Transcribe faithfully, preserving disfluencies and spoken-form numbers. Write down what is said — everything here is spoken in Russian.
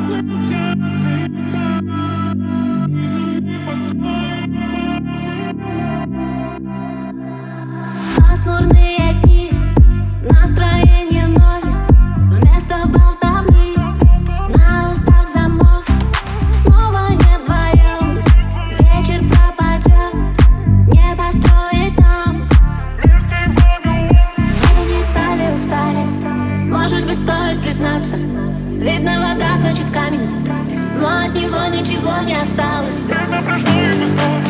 Пасмурные дни, настроение ноль. Вместо болтовни на устах замок. Снова не вдвоем, вечер пропадет. Не построить нам. Мы не спали, устали. Может быть, стоит признаться. Видно, вода точит камень, но от него ничего не осталось. Это прошло и без